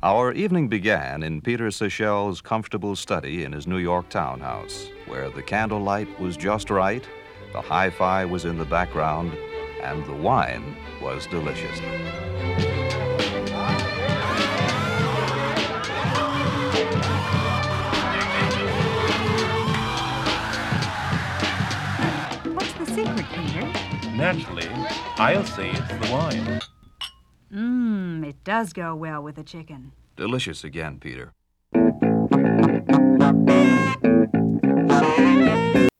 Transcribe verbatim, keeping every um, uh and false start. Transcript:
Our evening began in Peter Seychelles' comfortable study in his New York townhouse, where the candlelight was just right, the hi-fi was in the background, and the wine was delicious. What's the secret, Peter? Naturally, I'll say it's the wine. Mmm, it does go well with the chicken. Delicious again, Peter.